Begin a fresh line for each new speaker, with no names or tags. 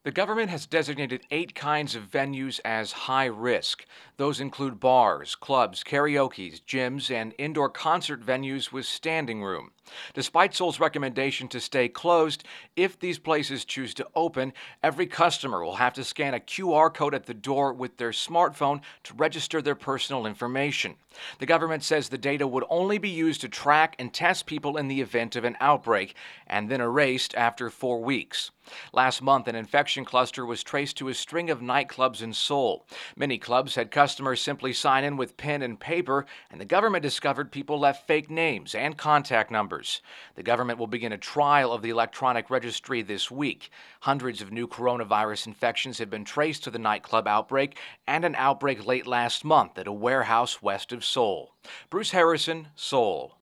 The government has designated 8 kinds of venues as high risk. Those include bars, clubs, karaoke, gyms, and indoor concert venues with standing room. Despite Seoul's recommendation to stay closed, if these places choose to open, every customer will have to scan a QR code at the door with their smartphone to register their personal information. The government says the data would only be used to track and test people in the event of an outbreak, and then erased after 4 weeks. Last month, an infection cluster was traced to a string of nightclubs in Seoul. Many clubs had customers simply sign in with pen and paper, and the government discovered people left fake names and contact numbers. The government will begin a trial of the electronic registry this week. Hundreds of new coronavirus infections have been traced to the nightclub outbreak and an outbreak late last month at a warehouse west of Seoul. Bruce Harrison, Seoul.